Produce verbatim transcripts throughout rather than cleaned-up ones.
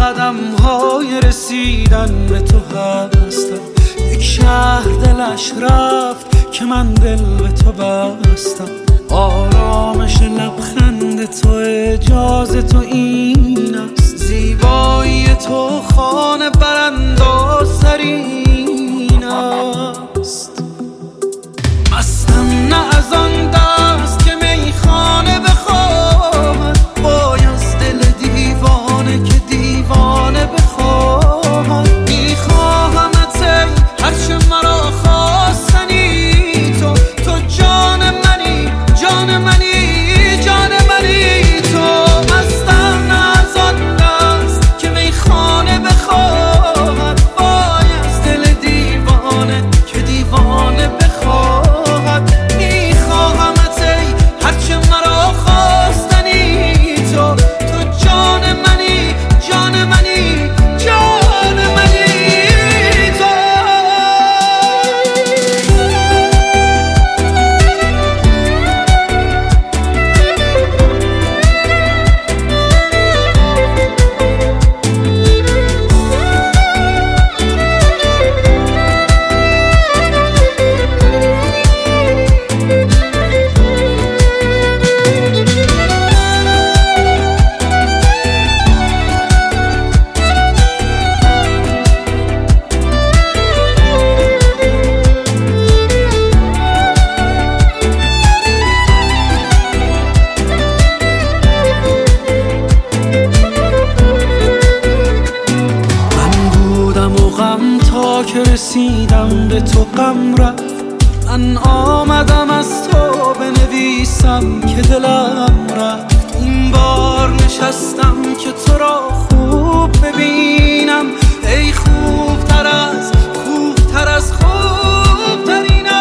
قدم های رسیدن به تو هستم. یک شهر دلش رفت که من دل به تو بستم. آرامش لبخند تو اجازه تو این است. زیبایی تو خانه براندازترین است. مستم نه از آن دست که میخانه بخواهد، وای از دل دیوانه که دیوانه بخواهد. میخواهمت ای هرچه مرا خواستنی تو، تو جان منی جان منی جان منی تو. مستم نه از آن دست که میخانه بخواهد، وای از دل دیوانه که دیوانه بخواهد. تا که رسیدم به تو غم رفت. من آمدم از تو بنویسم که دلم رفت. این بار نشستم که تو را خوب ببینم. ای خوب تر از خوب تر از خوب ترینم.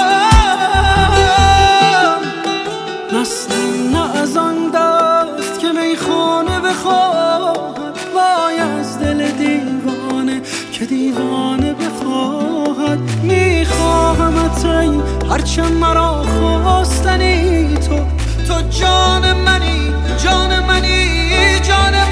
مستم نه از آن دست که میخانه بخواهد، وای از دل دیوانه که دیوانه بخواهد. میخواهمت ای هرچه مرا خواستنی تو، تو جان منی جان منی جان منی.